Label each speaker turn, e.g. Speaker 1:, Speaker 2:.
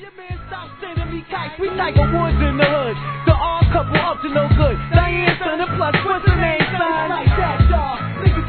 Speaker 1: your man stop sending me kites. We Tiger Woods in the hood. The all couple up to no good. Diane, son, and plus, what's the name, son? Like that, dog.